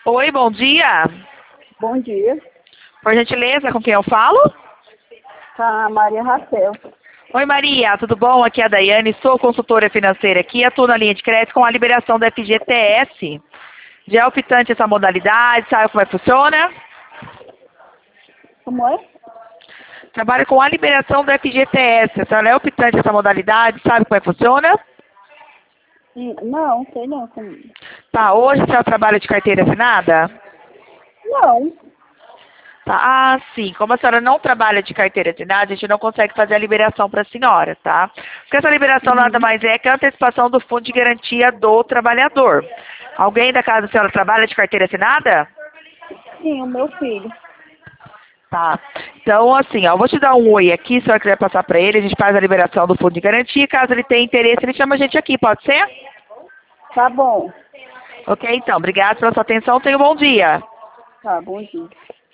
Oi, bom dia. Bom dia, Por gentileza, com quem eu falo? com a Maria Raquel. Oi, Maria, tudo bom? Aqui é a Daiane, sou consultora financeira aqui, atuo na linha de crédito com a liberação do FGTS. Já é optante essa modalidade, sabe como é que funciona? Como é? Trabalho com a liberação do FGTS. A senhora é optante essa modalidade, sabe como é que funciona? Não, sei não. Tá, hoje a senhora trabalha de carteira assinada? Não. Tá, ah, sim. Como a senhora não trabalha de carteira assinada, a gente não consegue fazer a liberação para a senhora, tá? Porque essa liberação nada mais é que a antecipação do fundo de garantia do trabalhador. Alguém da casa da senhora trabalha de carteira assinada? Sim, o meu filho. Tá. Então, assim, ó, eu vou te dar um oi aqui, se a senhora quiser passar para ele, a gente faz a liberação do fundo de garantia. Caso ele tenha interesse, ele chama a gente aqui, pode ser? Tá bom. Ok, então. Obrigada pela sua atenção. Tenha um bom dia. Tá, bom dia.